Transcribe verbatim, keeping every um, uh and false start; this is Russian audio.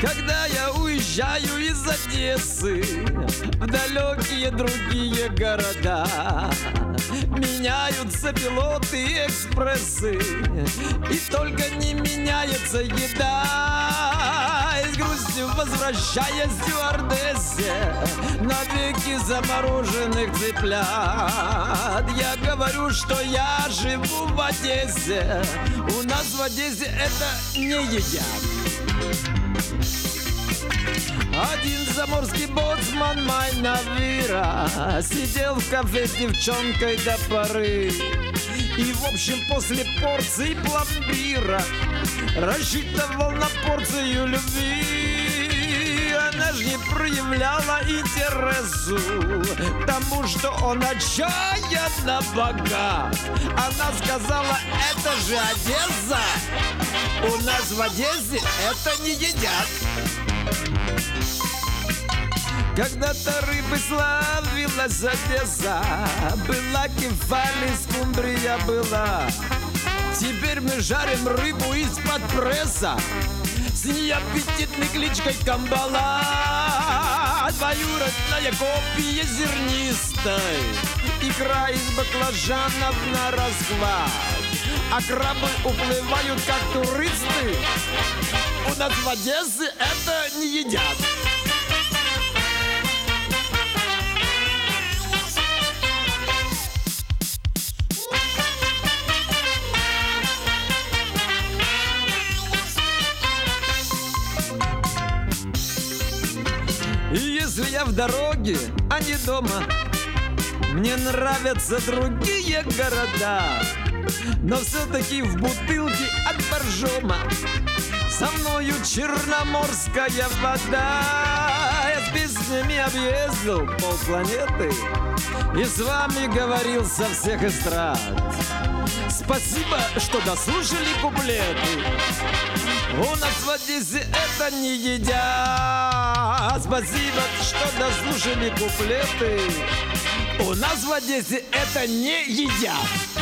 Когда я уезжаю из Одессы в далекие другие города, меняются пилоты и экспрессы, и только не меняется еда. И с грустью возвращаясь в стюардессе навеки замороженных цыплят, я говорю, что я живу в Одессе. У нас в Одессе это не едят. Один заморский боцман Майнавира сидел в кафе с девчонкой до поры, и в общем после порции пломбира рассчитывал на порцию любви. Она ж не проявляла интересу к тому, что он отчаянно богат. Она сказала: это же Одесса, у нас в Одессе это не едят. Когда-то рыбы славилась Одесса, была кефали, скумбрия была. Теперь мы жарим рыбу из-под пресса с неаппетитной кличкой Камбала. Двоюродная копия зернистой, икра из баклажанов на расхват, а крабы уплывают как туристы. У нас в Одессе это не едят. И если я в дороге, а не дома, мне нравятся другие города, но все-таки в бутылке от боржома со мною черноморская вода. Я с песнями объездил полпланеты и с вами говорил со всех эстрад. Спасибо, что дослушали куплеты. У нас в Одессе это не едят. Спасибо, что дослушали куплеты. У нас в Одессе это не едят.